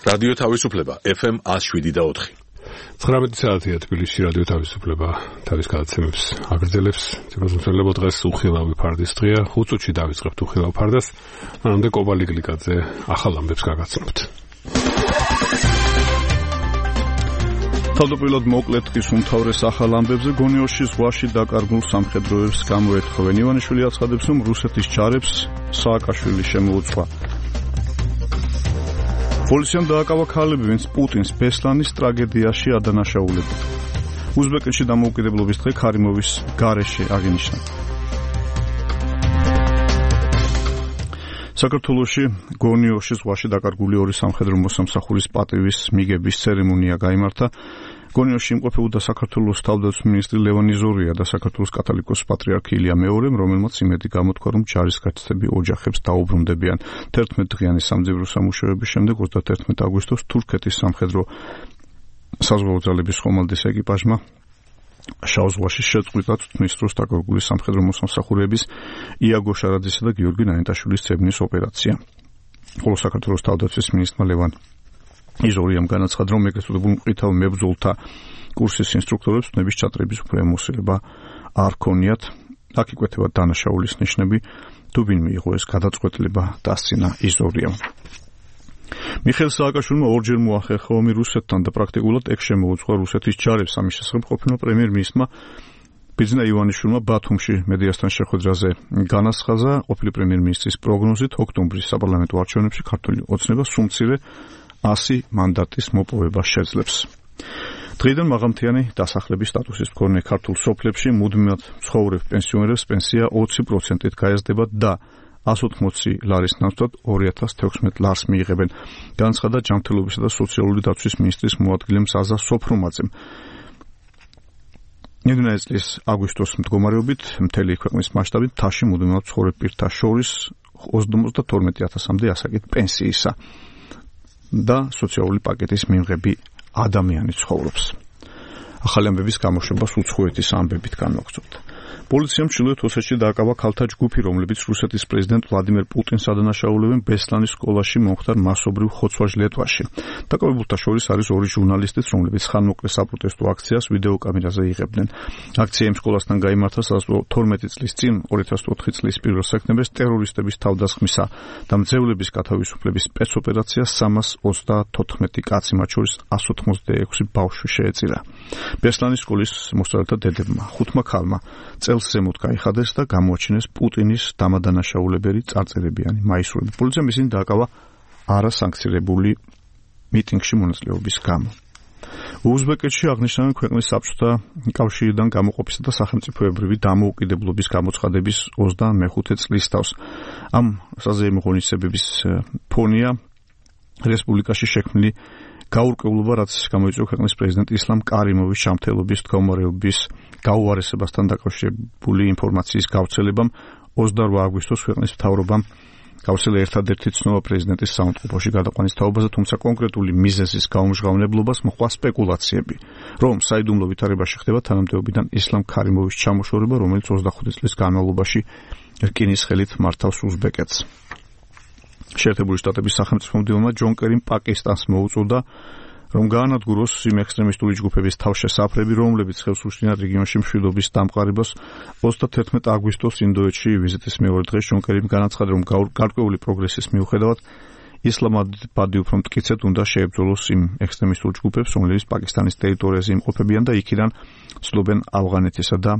რადიო თავისუფლება FM 107.4. 19 საათია თბილისში რადიო თავისუფლება თავის გადაცემებს აგრძელებს. ძიროსმცველებო დღეს უხილავი ფარდის დღეა. 5 წუთში დავიწყებთ უხილავ ფარდას. მანამდე კობალი გლიკაძე ახალ ამბებს გაგაცნობთ. თავდაპირველად მოკლედ ის უმთავრეს ახალ ამბებზე გონიოში ზღვაში დაკარგულ სამხედროებს გამოეთხოვენ. ივანიშვილი აცხადებს, რომ რუსეთის ჯარებს სააკაშვილი შემოუწყვა. პოლიციამ დააკავა ქალები, ვინც პუტინს ბესლანის ტრაგედიაში ადანაშაულებდა. უზბეკეთში დამოუკიდებლობის დღე ქარიმოვის გარეშე აღინიშნა. საქართველოში გონიოში ზღვაში დაკარგული ორი სამხედრო მოსამსახურის პატივის მიგების ცერემონია გაიმართა. გონიოში იმყოფებოდა საქართველოს თავდაცვის მინისტრი ლევან იზორია და საქართველოს კათოლიკოს პატრიარქი ილია მეორემ, რომელმაც იმედი გამოთქვა, რომ ჯარისკაცები ოჯახებს დაუბრუნდებიან. 11 დღიანი სამძებრო სამუშაოების შემდეგ 31 აგვისტოს თურქეთის სამხედრო საზღვაო ძალების ხომალდის ეკიპაჟმა შავ ზღვაში შეწყვიტა თვითმის დროს დაკარგული სამხედრო მოსამსახურეების იაგო შარაძისა და გიორგი ნაინტაშვილის ცებნის ოპერაცია. ხოლო საქართველოს თავდაცვის მინისტრმა ლევან იზორიამ განაცხადა, რომ ეგრეთ წოდებულ მყვითელ მებრძოლთა კურსის ინსტრუქტორებს ნების ჩატრების უფლებამოსილება არ ქონიათ. აქ იკვეთება დანაშაულის ნიშნები, თუ ვინ მიიღო ეს გადაწყვეტილება, დასცინა იზორიამ. მიხეილ სააკაშვილმა ორჯერ მოახერხა ომი რუსეთთან და პრაქტიკულად ეგ შემოუწყვა რუსეთის ჯარებს. ამის შესახებ ყოფილმა პრემიერ-მინისტრმა ბიძინა ივანიშვილმა ბათუმში მედიასთან შეხვედრაზე განასხაზა, ყოფილი პრემიერ-მინისტრის პროგნოზით ოქტომბრის საპარლამენტო არჩევნებში ქართული ოცნება სულ მცირე 100 მანდატის მოპოვება შეძლებს. დღეიდან მაღალმთიანი დასახლების სტატუსის მქონე ქართულ სოფლებში მუდმივად ცხოვრებ პენსიონერებს პენსია 20%-ით გაიზრდება და 180 ლარის ნაცვლად 2016 ლარს მიიღებენ. განაცხადა ჯანმრთელობისა და სოციალური დაცვის მინისტრის მოადგილე მზაზა სოფრომაძემ. ნედლი წლის აგვისტოს მდგომარეობით მთელი ქვეყნის მასშტაბით მთაში მუდმივად ცხოვრებ პირთა შორის 52,000-მდე ასაკით პენსიისა და სოციალური პაკეტის მიღები ადამიანი ცხოვრობს. ახალი ამბების გამოშვებას უცხოეთის ამბებით განვაგრძობთ. პოლიციამ ჩრდილოეთ ოსეთში დააკავა ქალთა ჯგუფი, რომლებიც რუსეთის პრეზიდენტ ვლადიმერ პუტინს ადანაშაულებენ ბესლანის სკოლაში მომხდარ მასობრივ ხოცვა ჟლეტვაში. დაკავებულთა შორის არის ორი ჟურნალისტიც, რომლებიც ხანმოკლე საპროტესტო აქციას ვიდეოკამერაზე იღებდნენ. აქცია იმ სკოლასთან გაიმართა საზღვაო 12 წლის წინ 2004 წლის 1 სექტემბერს ტერორისტების თავდასხმისა და მძევლების გათავისუფლების სპეცოპერაცია 334 კაცი, მათ შორის 186 ბავშვი შეეწირა. ბესლანის სკოლის მოსწავლეთა დედებმა, 5 ქალმა წელს ზემოთ გაიხადეს და გამოაჩინეს პუტინის დამადანაშაულებელი წარწერებიანი მაისურები. პოლიციამ ისინი დააკავა არასანქცირებული მიტინგში მონაწილეობის გამო. უზბეკეთში აღნიშნავენ ქვეყნის საბჭოთა კავშირიდან გამოყოფისა და სახელმწიფოებრივი დამოუკიდებლობის გამოცხადების 25 წლისთავს. ამ საზეიმო ღონისძიებების ფონია რესპუბლიკაში შექმნილი გაურკვევლობა, რაც გამოიწვია ქვეყნის პრეზიდენტ ისლამ კარიმოვის ჩამთელობის მდგომარეობის გაუარესებასთან დაკავშირებული ინფორმაციის გავრცელებამ 28 აგვისტოს ქვეყნის მთავრობამ გავრცელა ერთადერთი ცნობა პრეზიდენტის საუნდტროფოში გადაყვანის თაობაზე, თუმცა კონკრეტული მიზეზის გაუმჟღავნებლობას მოჰყვა სპეკულაციები, რომ საიდუმლო ვითარებაში ხდება თანამდებობიდან ისლამ კარიმოვის ჩამოშორება, რომელიც 25 წლის განმავლობაში რკინის ხელით მართავს უზბეკეთს. შეერთებული შტატების სახელმწიფო მდივანმა ჯონ კერიმ პაკისტანს მოუწოდა, რომ გაანადგუროს იმ ექსტრემისტული ჯგუფების თავშესაფრები, რომლებიც ხელს უშლიან რეგიონში მშვიდობის დამყარებას. 31 აგვისტოს ინდოეთში ვიზიტის მეორე დღეს ჯონ კერიმ განაცხადა, რომ გარკვეული პროგრესის მიუხედავად ისლამაბადი უფრო მტკიცედ უნდა შეებრძოლოს იმ ექსტრემისტულ ჯგუფებს, რომლებიც პაკისტანის ტერიტორიაზე იმყოფებიან და იქიდან ცდილობენ ავღანეთისა და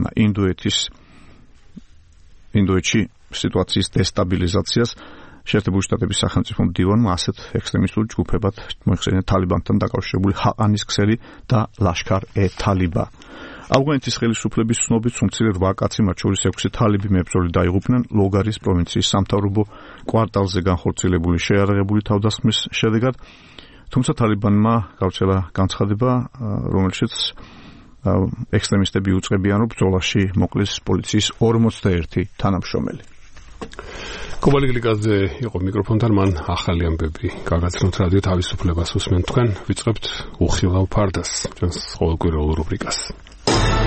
ინდოეთში სიტუაციის დესტაბილიზაციას. შეერთებული შტატების სახელმწიფო მდივანმა ასეთ ექსტრემისტულ ჯგუფებად მოიხსენა თალიბანთან დაკავშირებული ჰაყანის ქსელი და ლაშქარ-ე-თალიბა. ავღანეთის ხელისუფლების ცნობით სულ მცირე 8 კაცი, მათ შორის 6 თალიბი მებრძოლი დაიღუპნენ ლოგარის პროვინციის სამთავრობო კვარტალზე განხორციელებული შეიარაღებული თავდასხმის შედეგად. თუმცა თალიბანმა გავრცელა განცხადება, რომელშიც ექსტრემისტები უწყებიან, რომ ბრძოლაში მოკლეს პოლიციის 41 თანამშრომელი. კობალი გლიკაძე იყო მიკროფონთან, მან ახალი ამბები გაგაცნოთ რადიო თავისუფლებას უსმენთ თქვენ. ვიწყებთ უხილავ ფარდას, ჩვენს ყოველკვირეულ რუბრიკას.